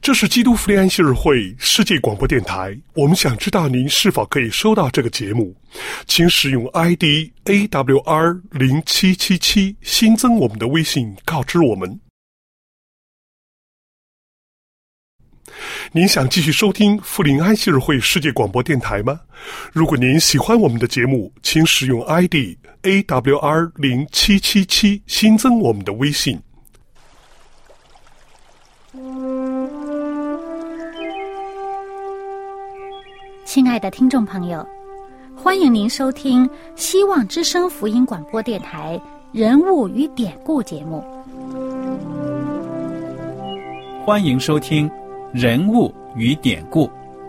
这是基督福音安息日会世界广播电台，我们想知道您是否可以收到这个节目，请使用 ID AWR0777 新增我们的微信告知我们。您想继续收听福临安息日会世界广播电台吗？如果您喜欢我们的节目，请使用 ID AWR0777 新增我们的微信。 亲爱的听众朋友，欢迎您收听希望之声福音广播电台人物与典故节目。 欢迎收听人物与典故。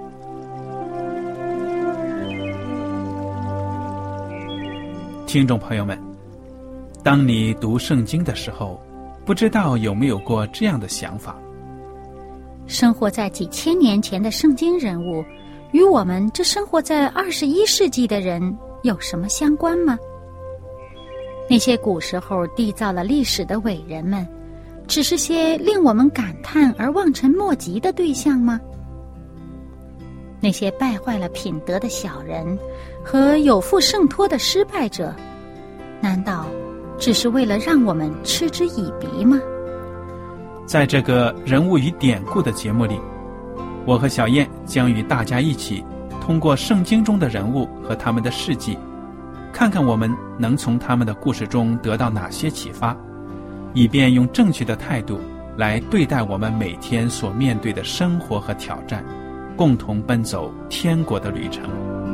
听众朋友们，当你读圣经的时候，不知道有没有过这样的想法： 生活在几千年前的圣经人物与我们这生活在21世纪的人有什么相关吗？那些古时候缔造了历史的伟人们，只是些令我们感叹而望尘莫及的对象吗？那些败坏了品德的小人和有负圣托的失败者，难道只是为了让我们嗤之以鼻吗？ 在这个人物与典故的节目里，我和小燕将与大家一起通过圣经中的人物和他们的事迹，看看我们能从他们的故事中得到哪些启发，以便用正确的态度来对待我们每天所面对的生活和挑战，共同奔走天国的旅程。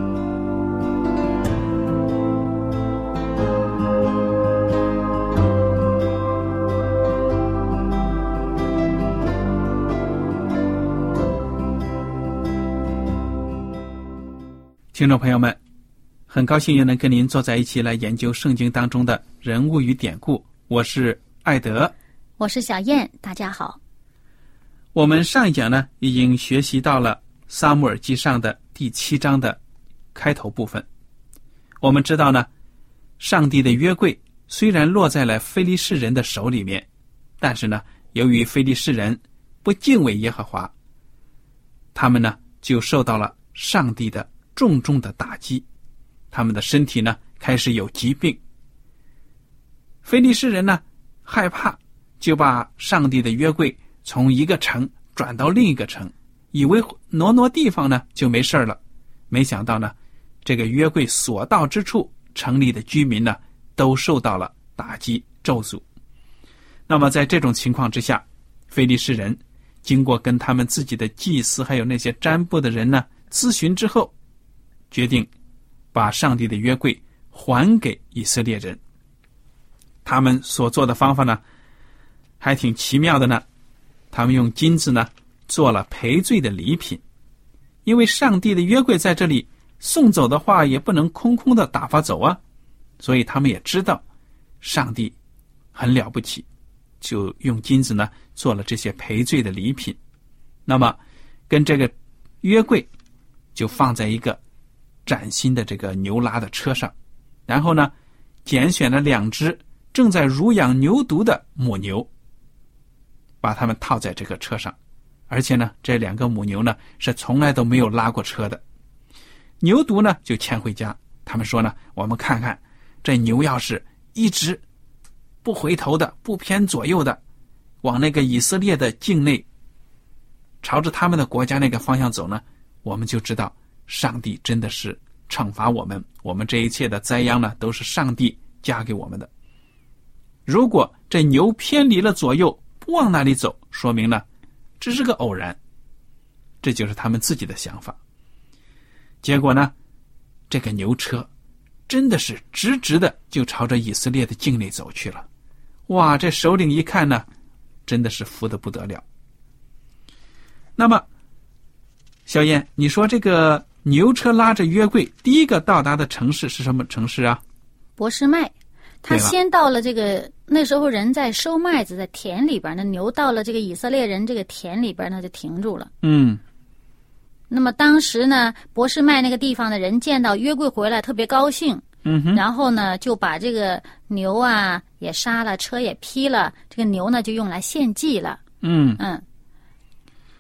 听众朋友们，很高兴又能跟您坐在一起来研究圣经当中的人物与典故。我是艾德， 我是小燕，大家好。 我们上一讲呢，已经学习到了撒母耳记上的第7章的开头部分。我们知道呢，上帝的约柜虽然落在了非利士人的手里面，但是呢，由于非利士人不敬畏耶和华，他们呢就受到了上帝的重重的打击，他们的身体呢开始有疾病。非利士人呢害怕，就把上帝的约柜从一个城转到另一个城，以为挪地方呢就没事了。没想到呢，这个约柜所到之处，城里的居民呢都受到了打击咒诅。那么在这种情况之下，非利士人经过跟他们自己的祭司还有那些占卜的人呢咨询之后，决定把上帝的约柜还给以色列人。他们所做的方法呢还挺奇妙的呢，他们用金子呢做了赔罪的礼品，因为上帝的约柜在这里送走的话也不能空空的打发走啊，所以他们也知道上帝很了不起，就用金子呢做了这些赔罪的礼品。那么跟这个约柜就放在一个崭新的这个牛拉的车上，然后呢拣选了2只正在乳养牛犊的母牛，把它们套在这个车上。而且呢这2个母牛呢是从来都没有拉过车的。牛犊呢就牵回家，他们说呢，我们看看这牛要是一直不回头的，不偏左右的往那个以色列的境内，朝着他们的国家那个方向走呢，我们就知道上帝真的是惩罚我们，我们这一切的灾殃呢都是上帝加给我们的。如果这牛偏离了左右，不往那里走，说明呢这是个偶然。这就是他们自己的想法。结果呢，这个牛车真的是直直的就朝着以色列的境内走去了。哇，这首领一看呢，真的是服得不得了。那么小燕，你说这个牛车拉着约柜第一个到达的城市是什么城市啊？ 伯示麦。他先到了这个，那时候人在收麦子，在田里边，那牛到了这个以色列人这个田里边，那就停住了。那么当时呢，伯示麦那个地方的人见到约柜回来特别高兴，然后呢就把这个牛啊也杀了，车也劈了，这个牛呢就用来献祭了。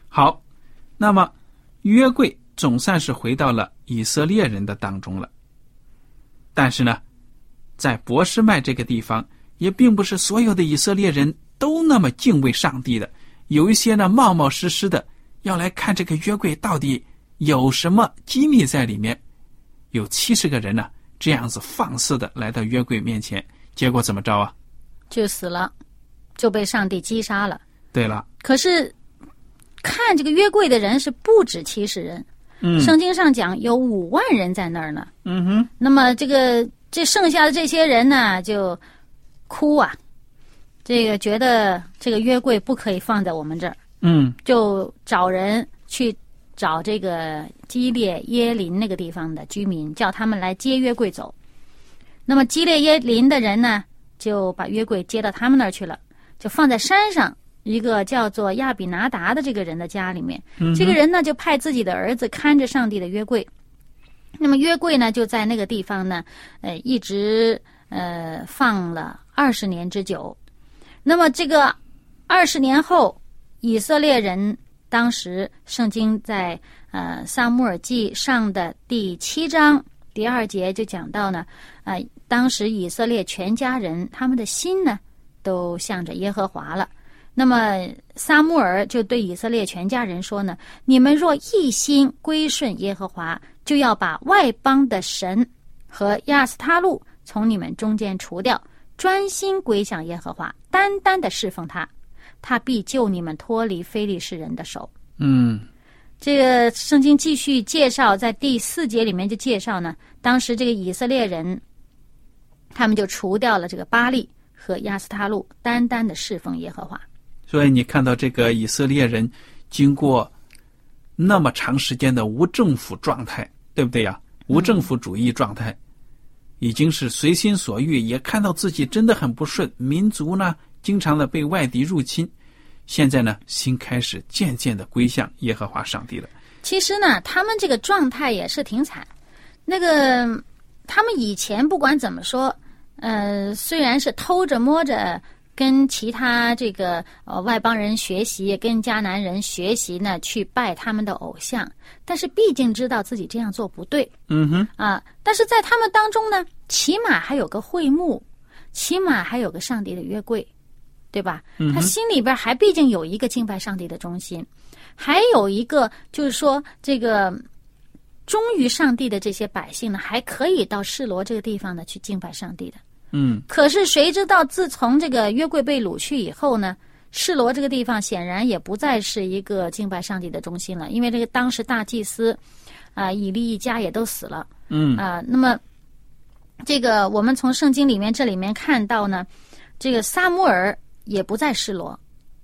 好，那么约柜总算是回到了以色列人的当中了。但是呢，在伯示麦这个地方，也并不是所有的以色列人都那么敬畏上帝的，有一些呢冒冒失失的要来看这个约柜到底有什么机密在里面。有70个人呢这样子放肆的来到约柜面前，结果怎么着啊？ 就死了，就被上帝击杀了。 对了， 可是看这个约柜的人是不止70人，圣经上讲有5万人在那儿呢。那么这剩下的这些人呢，就哭啊，这个觉得这个约柜不可以放在我们这儿，就找人去找这个基列耶林那个地方的居民，叫他们来接约柜走。那么基列耶林的人呢，就把约柜接到他们那儿去了，就放在山上一个叫做亚比拿达的这个人的家里面。这个人呢，就派自己的儿子看着上帝的约柜。那么约柜呢，就在那个地方呢，一直放了20年之久。那么这个20年后，以色列人当时圣经在撒母耳记上的第7章第2节就讲到呢，当时以色列全家人他们的心呢都向着耶和华了。那么撒母耳就对以色列全家人说呢，你们若一心归顺耶和华，就要把外邦的神和亚斯他路从你们中间除掉，专心归向耶和华，单单的侍奉他，他必救你们脱离非利士人的手。这个圣经继续介绍，在第4节里面就介绍呢，当时这个以色列人他们就除掉了这个巴力和亚斯他路，单单的侍奉耶和华。 所以你看到这个以色列人经过那么长时间的无政府状态，对不对呀？无政府主义状态，已经是随心所欲，也看到自己真的很不顺，民族呢经常的被外敌入侵，现在呢心开始渐渐的归向耶和华上帝了。 其实呢，他们这个状态也是挺惨。他们以前不管怎么说，虽然是偷着摸着跟其他这个外邦人学习，跟迦南人学习呢，去拜他们的偶像，但是毕竟知道自己这样做不对。但是在他们当中呢，起码还有个会幕，起码还有个上帝的约柜，对吧？他心里边还毕竟有一个敬拜上帝的中心，还有一个就是说这个忠于上帝的这些百姓呢，还可以到示罗这个地方呢去敬拜上帝的。可是谁知道自从这个约柜被掳去以后呢，示罗这个地方显然也不再是一个敬拜上帝的中心了，因为这个当时大祭司以利一家也都死了。那么这个我们从圣经里面这里面看到呢，这个撒母耳也不在示罗，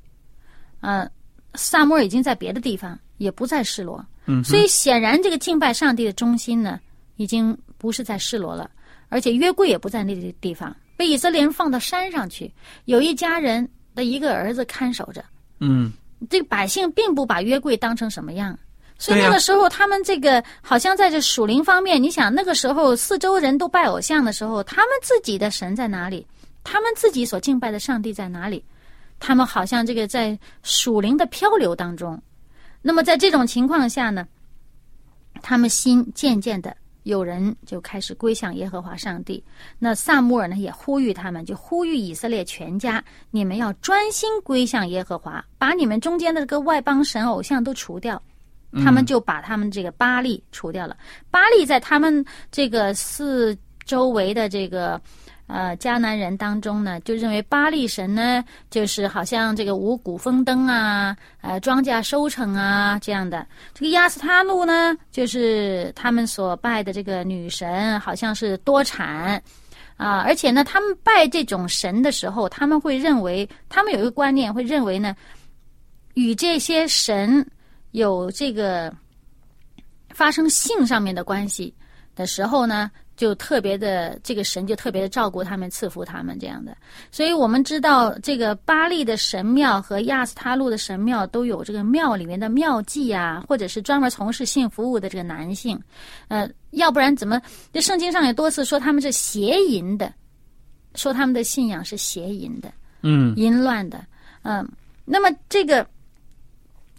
撒母耳已经在别的地方，也不在示罗。所以显然这个敬拜上帝的中心呢，已经不是在示罗了，而且约柜也不在那个地方，被以色列人放到山上去，有一家人的一个儿子看守着。这个百姓并不把约柜当成什么样，所以那个时候他们这个好像在这属灵方面，你想那个时候四周人都拜偶像的时候，他们自己的神在哪里？他们自己所敬拜的上帝在哪里？他们好像这个在属灵的漂流当中。那么在这种情况下呢，他们心渐渐的有人就开始归向耶和华上帝。那撒母耳呢也呼吁他们，就呼吁以色列全家，你们要专心归向耶和华，把你们中间的这个外邦神偶像都除掉。他们就把他们这个巴力除掉了。巴力在他们这个四周围的这个迦南人当中呢，就认为巴力神呢就是好像这个五谷丰登啊，庄稼收成啊这样的。这个亚斯他路呢，就是他们所拜的这个女神，好像是多产而且呢，他们拜这种神的时候，他们会认为，他们有一个观念，会认为呢，与这些神有这个发生性上面的关系的时候呢，就特别的，这个神就特别的照顾他们，赐福他们这样的。所以我们知道这个巴力的神庙和亚斯他路的神庙都有这个庙里面的庙妓啊，或者是专门从事性服务的这个男性，要不然怎么这圣经上也多次说他们是邪淫的，说他们的信仰是邪淫的，淫乱的，那么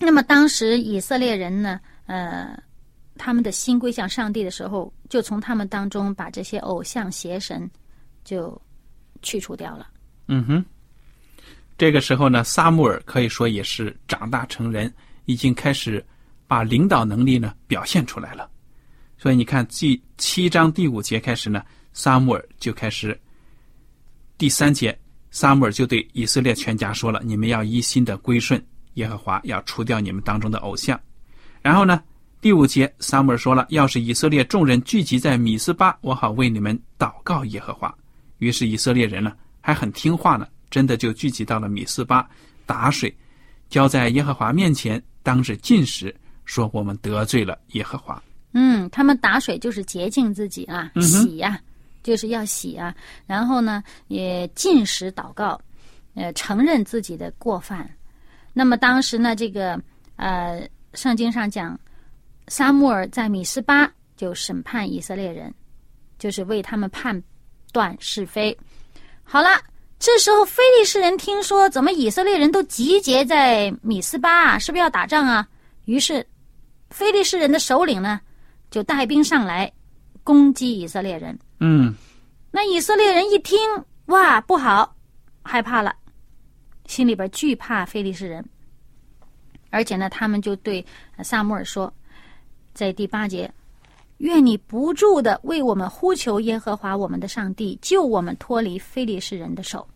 那么当时以色列人呢，他们的心归向上帝的时候，就从他们当中把这些偶像邪神就去除掉了。 这个时候呢，撒母耳可以说也是长大成人，已经开始把领导能力呢表现出来了。所以你看第7章第5节开始呢，撒母耳就开始，第3节撒母耳就对以色列全家说了，你们要一心的归顺耶和华，要除掉你们当中的偶像。然后呢，第5节撒母耳说了，要是以色列众人聚集在米斯巴，我好为你们祷告耶和华。于是以色列人呢还很听话呢，真的就聚集到了米斯巴，打水浇在耶和华面前，当着禁食，说我们得罪了耶和华。 他们打水就是洁净自己啊，洗啊，就是要洗啊。然后呢，也禁食祷告，承认自己的过犯。那么当时呢，这个圣经上讲，撒母耳在米斯巴就审判以色列人，就是为他们判断是非。好了，这时候非利士人听说怎么以色列人都集结在米斯巴啊，是不是要打仗啊？于是非利士人的首领呢就带兵上来攻击以色列人。那以色列人一听，哇，不好，害怕了，心里边惧怕非利士人。而且呢，他们就对撒母耳说，在第8节，愿你不住的为我们呼求耶和华我们的上帝，救我们脱离非利士人的手。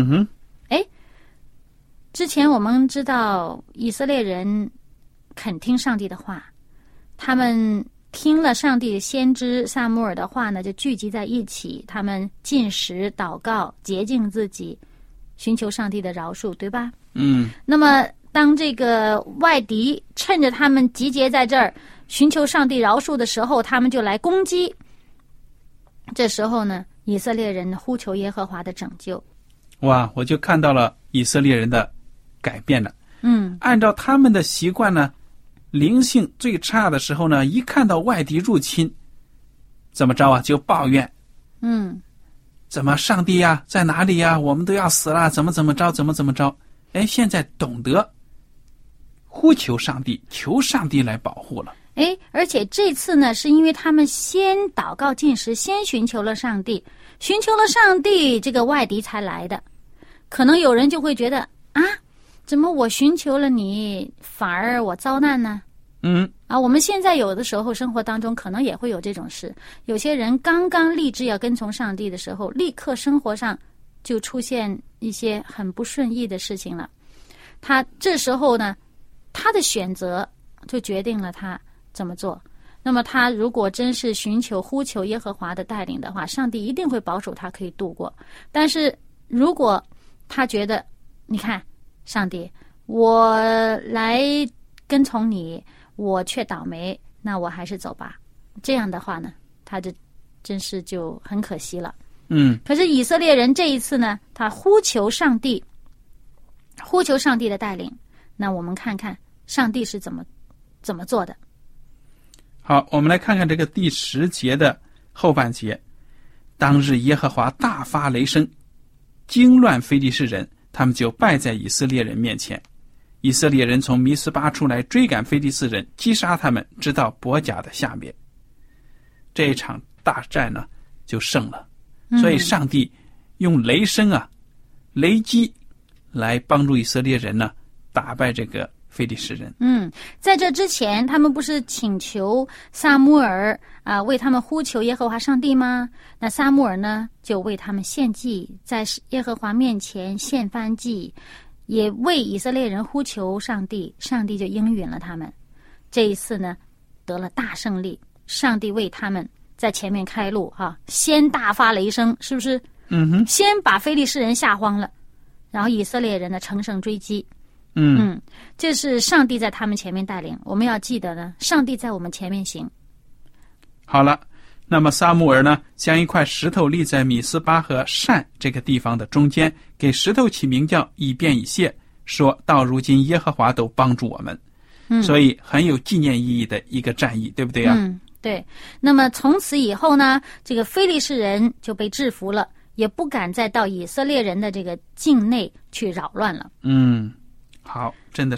之前我们知道以色列人肯听上帝的话，他们听了上帝的先知撒母耳的话呢，就聚集在一起，他们禁食祷告，洁净自己，寻求上帝的饶恕，对吧？那么当这个外敌趁着他们集结在这儿寻求上帝饶恕的时候，他们就来攻击。这时候呢，以色列人呼求耶和华的拯救。 哇，我就看到了以色列人的改变了。按照他们的习惯呢，灵性最差的时候呢，一看到外敌入侵，怎么着啊，就抱怨。怎么上帝呀，在哪里呀？我们都要死了，怎么着，怎么着？现在懂得呼求上帝，求上帝来保护了。 而且这次呢，是因为他们先祷告禁食，先寻求了上帝，这个外敌才来的。可能有人就会觉得啊，怎么我寻求了你，反而我遭难呢？我们现在有的时候生活当中可能也会有这种事，有些人刚刚立志要跟从上帝的时候，立刻生活上就出现一些很不顺意的事情了。他这时候呢，他的选择就决定了他怎么做。那么他如果真是呼求耶和华的带领的话，上帝一定会保守他可以度过。但是如果他觉得，你看上帝，我来跟从你，我却倒霉，那我还是走吧，这样的话呢，他就真是就很可惜了。可是以色列人这一次呢，他呼求上帝的带领。那我们看看上帝是怎么做的。 好，我们来看看这个第10节的后半节。当日耶和华大发雷声，惊乱非利士人，他们就败在以色列人面前。以色列人从米斯巴出来追赶非利士人，击杀他们，直到伯甲的下面。这一场大战呢，就胜了。所以上帝用雷声雷击来帮助以色列人呢，打败这个非利士人。 在这之前，他们不是请求撒母耳为他们呼求耶和华上帝吗？那撒母耳呢，就为他们献祭，在耶和华面前献燔祭，也为以色列人呼求上帝，上帝就应允了他们。这一次呢，得了大胜利，上帝为他们在前面开路先大发雷声，是不是？先把非利士人吓慌了，然后以色列人呢乘胜追击。这是上帝在他们前面带领。我们要记得呢，上帝在我们前面行。 好了，那么撒母耳呢，将一块石头立在米斯巴和善这个地方的中间，给石头起名叫以便以谢，说到如今耶和华都帮助我们。所以很有纪念意义的一个战役，对不对啊？ 对。那么从此以后呢，这个非利士人就被制服了，也不敢再到以色列人的这个境内去扰乱了。 好，真的是好。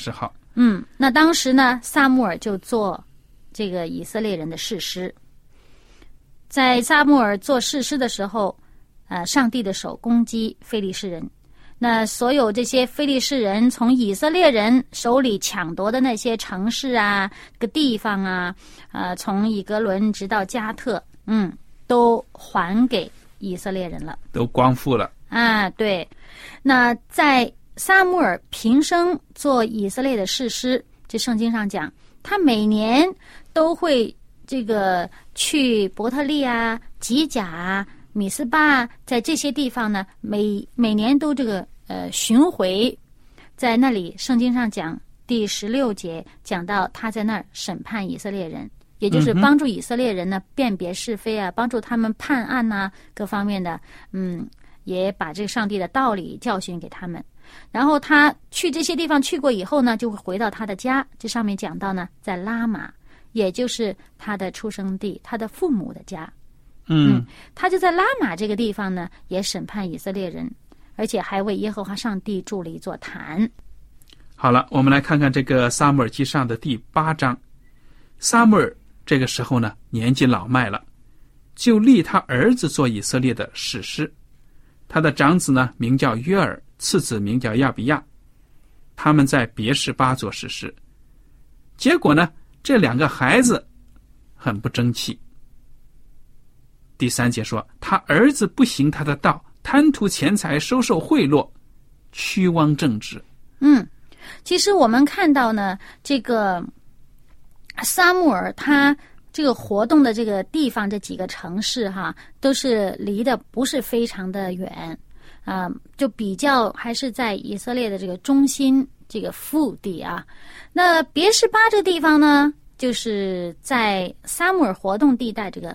那当时呢，撒母耳就做这个以色列人的士师。在撒母耳做士师的时候，上帝的手攻击非利士人。那所有这些非利士人从以色列人手里抢夺的那些城市啊、这个地方啊，从以革伦直到加特，都还给以色列人了， 都光复了。 对。那在撒母耳平生做以色列的士师，这圣经上讲，他每年都会这个去伯特利啊、吉甲啊、米斯巴啊，在这些地方呢，每年都这个巡回，在那里圣经上讲第16节讲到他在那儿审判以色列人，也就是帮助以色列人呢辨别是非啊，帮助他们判案啊，各方面的也把这个上帝的道理教训给他们。然后他去这些地方去过以后呢，就会回到他的家。这上面讲到呢，在拉玛，也就是他的出生地，他的父母的家。他就在拉玛这个地方呢，也审判以色列人，而且还为耶和华上帝筑了一座坛。 好了，我们来看看这个撒母耳记上的第8章。撒母耳这个时候呢，年纪老迈了，就立他儿子做以色列的士师。他的长子呢名叫约尔，次子名叫亚比亚，他们在别是巴做士师。结果呢，这2个孩子很不争气。第3节说，他儿子不行他的道，贪图钱财，收受贿赂，屈枉正直。 其实我们看到呢，这个撒母耳他这个活动的这个地方，这几个城市哈，都是离得不是非常的远，就比较还是在以色列的这个中心这个腹地啊。那别是巴这个地方呢，就是在撒母耳活动地带这个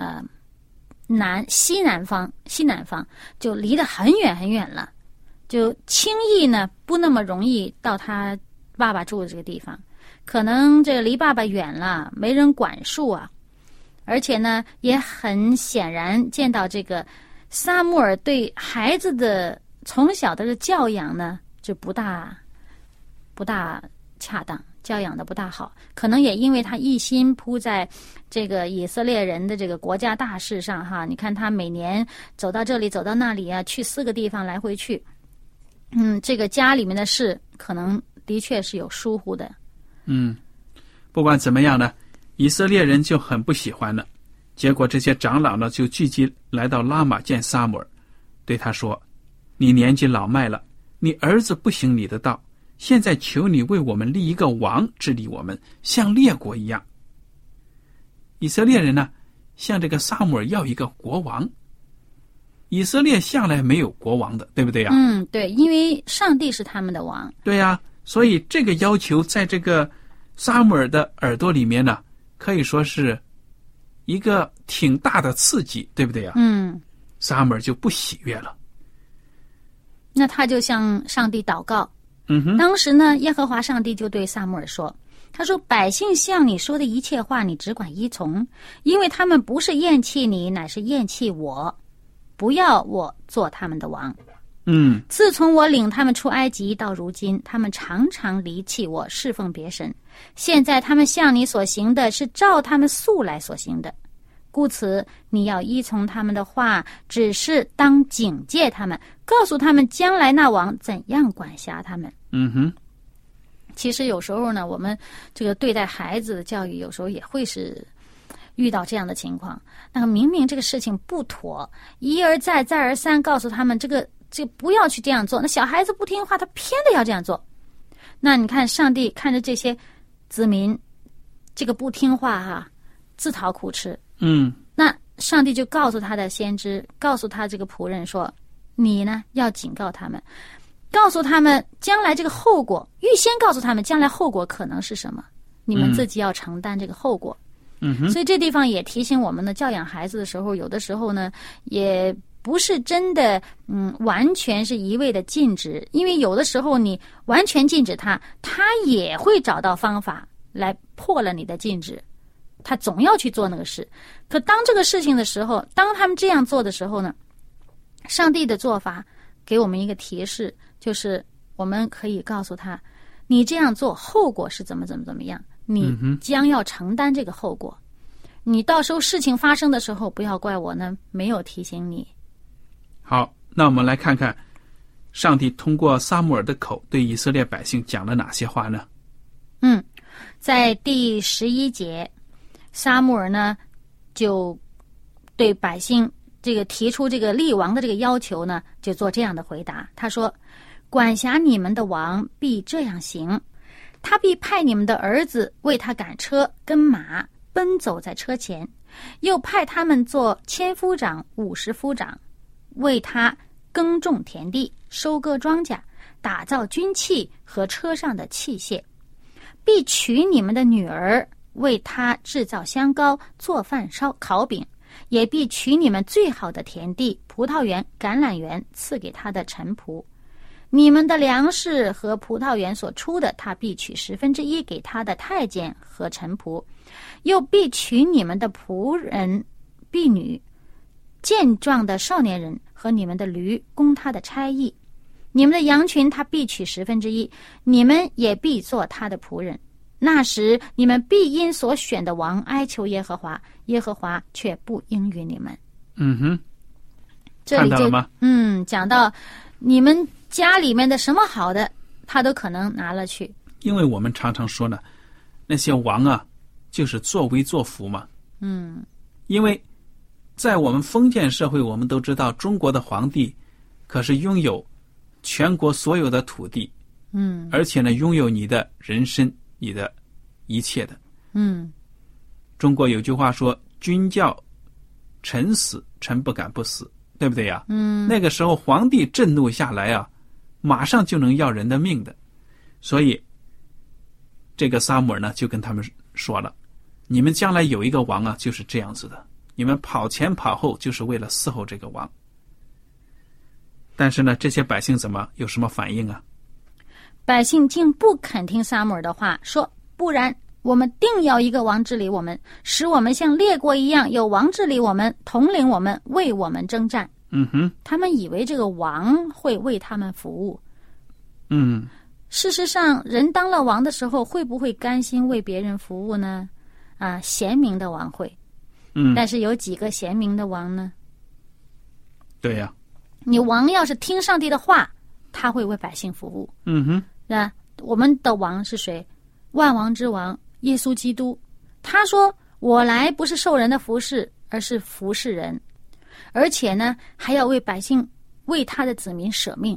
西南方，就离得很远很远了，就轻易呢不那么容易到他爸爸住的这个地方。可能这个离爸爸远了，没人管束啊，而且呢，也很显然见到这个撒母耳对孩子的从小的教养呢，就不大恰当，教养的不大好。可能也因为他一心扑在这个以色列人的这个国家大事上哈，你看他每年走到这里走到那里啊，去4个地方来回去，这个家里面的事可能的确是有疏忽的。 不管怎么样呢，以色列人就很不喜欢了。结果这些长老呢就聚集来到拉玛见撒母耳，对他说，你年纪老迈了，你儿子不行你的道，现在求你为我们立一个王治理我们，像列国一样。以色列人呢向这个撒母耳要一个国王。以色列向来没有国王的，对不对啊？ 对，因为上帝是他们的王。 对啊，所以这个要求在这个撒母耳的耳朵里面呢，可以说是一个挺大的刺激，对不对啊？撒母耳就不喜悦了。 那他就向上帝祷告。当时呢，耶和华上帝就对撒母耳说，他说，百姓向你说的一切话，你只管依从，因为他们不是厌弃你，乃是厌弃我，不要我做他们的王。自从我领他们出埃及到如今，他们常常离弃我，侍奉别神。现在他们向你所行的是照他们素来所行的，故此你要依从他们的话，只是当警戒他们，告诉他们将来那王怎样管辖他们。其实有时候呢，我们这个对待孩子的教育，有时候也会是遇到这样的情况。那个明明这个事情不妥，一而再再而三告诉他们这不要去这样做，那小孩子不听话，他偏得要这样做。那你看上帝看着这些子民这个不听话自讨苦吃。那上帝就告诉他的先知，告诉他这个仆人说，你呢要警告他们，告诉他们将来这个后果，预先告诉他们将来后果可能是什么，你们自己要承担这个后果。所以这地方也提醒我们呢，教养孩子的时候，有的时候呢也不是真的完全是一味的禁止，因为有的时候你完全禁止他也会找到方法来破了你的禁止，他总要去做那个事。可当这个事情的时候，当他们这样做的时候呢，上帝的做法给我们一个提示，就是我们可以告诉他， 你这样做后果是怎么样，你将要承担这个后果。你到时候事情发生的时候，不要怪我呢没有提醒你。 好，那我们来看看上帝通过撒母耳的口对以色列百姓讲了哪些话呢？ 在第11节，撒母耳呢就对百姓这个提出这个立王的这个要求呢，就做这样的回答。他说，管辖你们的王必这样行，他必派你们的儿子为他赶车跟马，奔走在车前，又派他们做1000夫长50夫长，为他耕种田地，收割庄稼，打造军器和车上的器械，必娶你们的女儿，为他制造香膏，做饭烤饼，也必取你们最好的田地、葡萄园、橄榄园，赐给他的臣仆。你们的粮食和葡萄园所出的，他必取1/10给他的太监和臣仆，又必取你们的仆人、婢女、健壮的少年人和你们的驴，供他的差役。你们的羊群他必取1/10，你们也必做他的仆人。那时你们必因所选的王哀求耶和华，耶和华却不应允你们。这里就讲到你们家里面的什么好的，他都可能拿了去。 因为我们常常说呢，那些王啊，就是作威作福嘛。因为在我们封建社会，我们都知道中国的皇帝可是拥有全国所有的土地，而且呢，拥有你的人身，你的一切的。中国有句话说，君叫臣死，臣不敢不死，对不对呀？那个时候皇帝震怒下来啊，马上就能要人的命的。所以这个撒母耳呢，就跟他们说了，你们将来有一个王啊，就是这样子的，你们跑前跑后，就是为了伺候这个王。但是呢，这些百姓有什么反应啊？ 百姓竟不肯听撒母耳的话，说不然我们定要一个王治理我们，使我们像列国一样，有王治理我们，统领我们，为我们征战。他们以为这个王会为他们服务。事实上，人当了王的时候，会不会甘心为别人服务呢？贤明的王会。但是有几个贤明的王呢？ 对呀。 你王要是听上帝的话，他会为百姓服务。我们的王是谁？万王之王耶稣基督。他说，我来不是受人的服侍，而是服侍人，而且呢，还要为百姓，为他的子民舍命。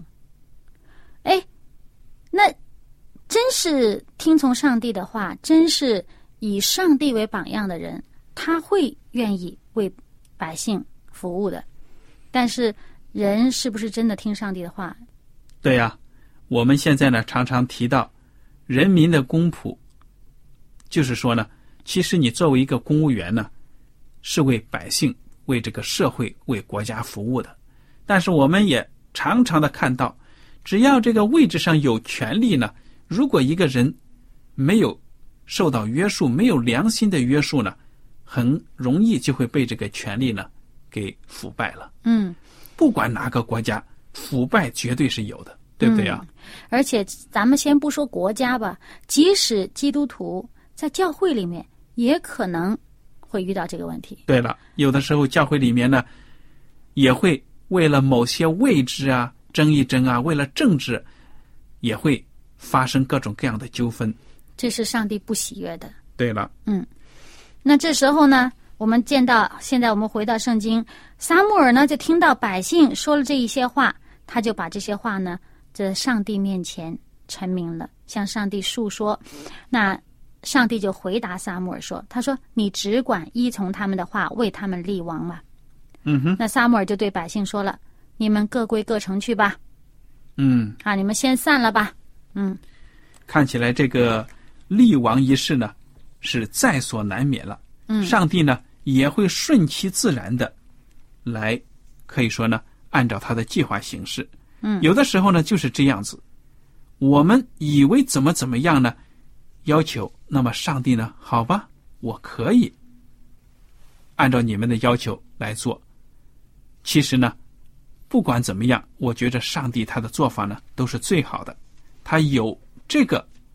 那真是听从上帝的话，真是以上帝为榜样的人，他会愿意为百姓服务的。但是人是不是真的听上帝的话？ 对呀，我们现在呢常常提到人民的公仆，就是说呢，其实你作为一个公务员呢，是为百姓、为这个社会、为国家服务的。但是我们也常常的看到，只要这个位置上有权力呢，如果一个人没有受到约束，没有良心的约束呢，很容易就会被这个权力呢给腐败了。不管哪个国家，腐败绝对是有的，对不对啊？ 而且咱们先不说国家吧，即使基督徒在教会里面也可能会遇到这个问题。 对了，有的时候教会里面呢，也会为了某些位置啊争一争啊，为了政治也会发生各种各样的纠纷， 这是上帝不喜悦的。 对了。 那这时候呢，我们见到现在我们回到圣经，撒母耳呢就听到百姓说了这一些话，他就把这些话呢在上帝面前陈明了，向上帝述说。那上帝就回答撒母耳说，他说，你只管依从他们的话，为他们立王嘛。那撒母耳就对百姓说了，你们各归各城去吧。你们先散了吧。 看起来这个立王一事呢是在所难免了。上帝呢也会顺其自然的来，可以说呢按照他的计划行事。有的时候呢就是这样子，我们以为怎么样呢要求，那么上帝呢，好吧，我可以按照你们的要求来做。其实呢不管怎么样，我觉得上帝他的做法呢都是最好的，他有这个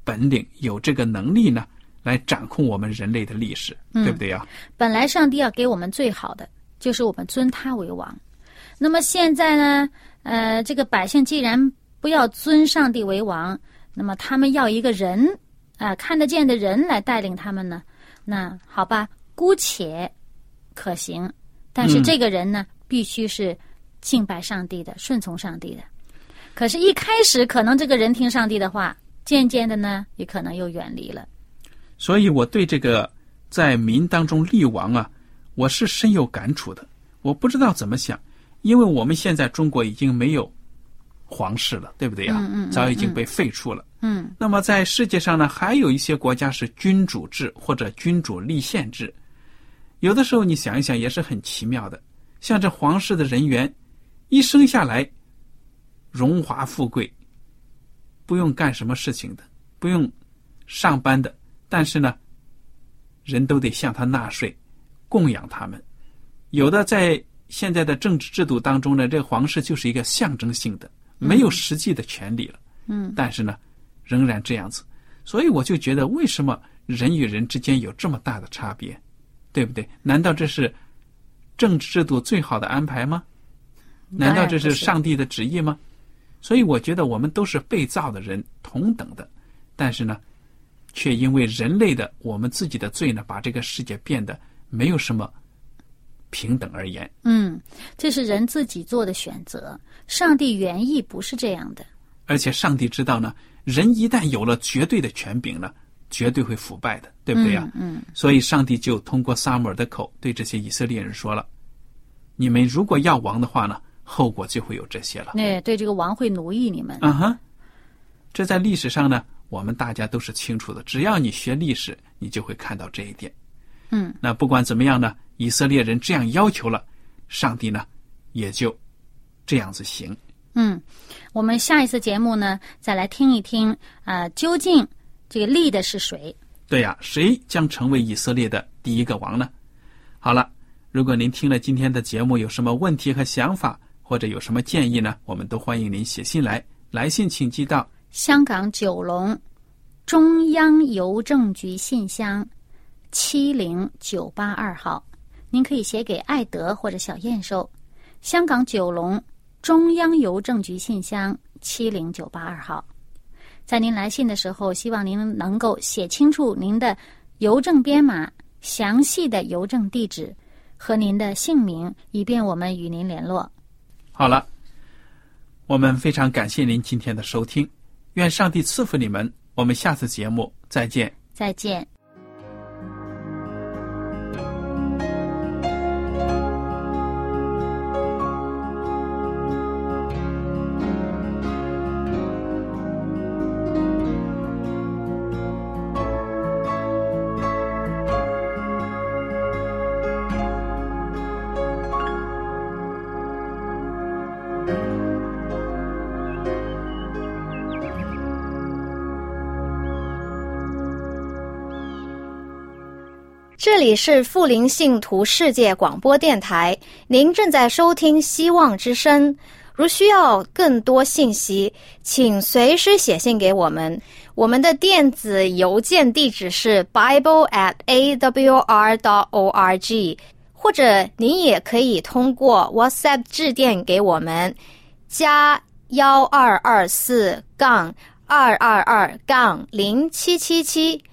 本领，有这个能力呢，来掌控我们人类的历史，对不对呀？ 本来上帝要给我们最好的，就是我们尊他为王。那么现在呢，这个百姓既然不要尊上帝为王，那么他们要一个人看得见的人来带领他们呢，那好吧，姑且可行，但是这个人呢，必须是敬拜上帝的，顺从上帝的。可是一开始可能这个人听上帝的话，渐渐的呢也可能又远离了。 所以我对这个在民当中立王啊，我是深有感触的。我不知道怎么想，因为我们现在中国已经没有皇室了，对不对呀？早已经被废除了。那么在世界上呢，还有一些国家是君主制或者君主立宪制。有的时候你想一想也是很奇妙的，像这皇室的人员一生下来荣华富贵，不用干什么事情的，不用上班的，但是呢人都得向他纳税，供养他们。有的在现在的政治制度当中呢，这个皇室就是一个象征性的，没有实际的权利了。但是呢仍然这样子。所以我就觉得，为什么人与人之间有这么大的差别，对不对？难道这是政治制度最好的安排吗？难道这是上帝的旨意吗？所以我觉得我们都是被造的人，同等的，但是呢却因为人类的我们自己的罪呢，把这个世界变得没有什么平等而言。 这是人自己做的选择，上帝原意不是这样的。 而且上帝知道呢，人一旦有了绝对的权柄呢，绝对会腐败的，对不对呀？所以上帝就通过撒母耳的口对这些以色列人说了，你们如果要王的话呢，后果就会有这些了。 对，这个王会奴役你们。 这在历史上呢，我们大家都是清楚的，只要你学历史，你就会看到这一点。那不管怎么样呢，以色列人这样要求了，上帝呢也就这样子行。 我们下一次节目呢，再来听一听究竟这个立的是谁？ 对呀，谁将成为以色列的第一个王呢？好了，如果您听了今天的节目有什么问题和想法，或者有什么建议呢，我们都欢迎您写信来。来信请寄到香港九龙中央邮政局信箱70982号，您可以写给艾德或者小燕收。香港九龙中央邮政局信箱70982号。在您来信的时候，希望您能够写清楚您的邮政编码、详细的邮政地址和您的姓名，以便我们与您联络。 好了，我们非常感谢您今天的收听，愿上帝赐福你们，我们下次节目再见。 再见。 这里是富林信徒世界广播电台，您正在收听希望之声。如需要更多信息，请随时写信给我们。我们的电子邮件地址是 bible@awr.org， 或者您也可以通过 WhatsApp 致电给我们，加1224-222-0777